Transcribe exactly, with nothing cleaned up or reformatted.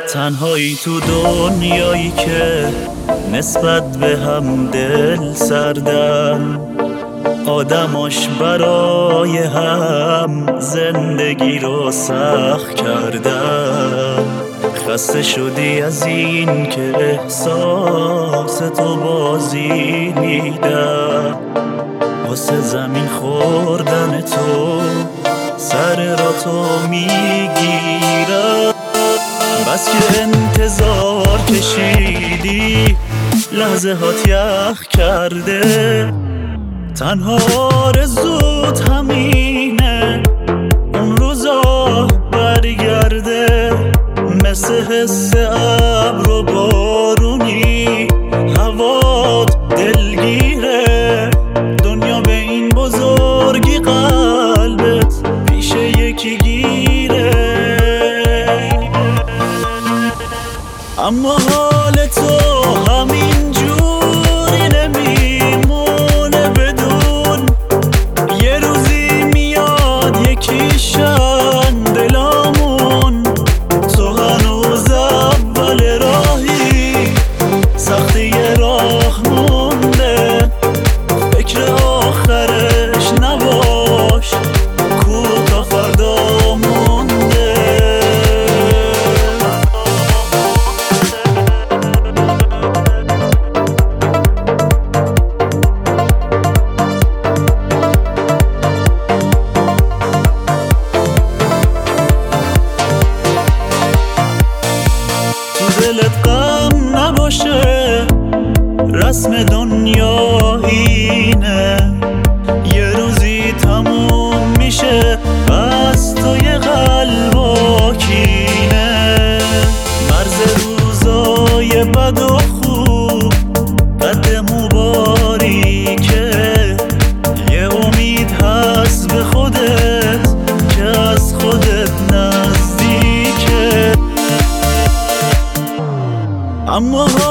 تنهایی تو دنیایی که نسبت به هم دل سردن، آدماش برای هم زندگی رو سخت کردن. خسته شدی از این که احساس تو بازی میدن، واسه زمین خوردن تو سر را تو میگیرن. بس که انتظار کشیدی لحظه هات یخ کرده، تنها آرزوت همینه اون روزا برگرده. مثل حس ابر و بارونی هوات دلگیره، دنیا به این بزرگی قلبت پیش یکی گیره. اما حال تو همین جوری نمیمونه بدون یه روزی میاد یکیشن دلامون. تو هنوز اول راهی، سختی راه مونده، فکر آخرش نباش کو تا فردا مونده. دلت غم نباشه، رسم دنیا اینه، یه روزی تموم میشه بس توی قلبا کینه. مرز روزای بد و خوب قد مباریکه، یه امید هست به خودت که از خودت نزدیکه. اما